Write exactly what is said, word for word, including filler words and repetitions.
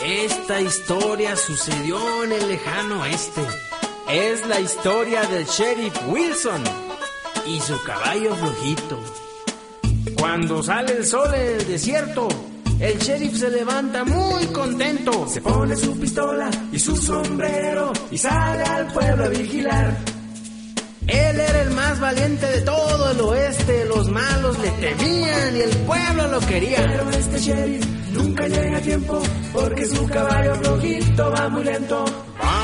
Esta historia sucedió en el lejano oeste. Es la historia del sheriff Wilson y su caballo flojito. Cuando sale el sol en el desierto, el sheriff se levanta muy contento. Se pone su pistola y su sombrero y sale al pueblo a vigilar. Él era el más valiente de todo el oeste. Los malos le temían y el pueblo lo quería. Pero este sheriff nunca llega a tiempo porque su caballo flojito va muy lento.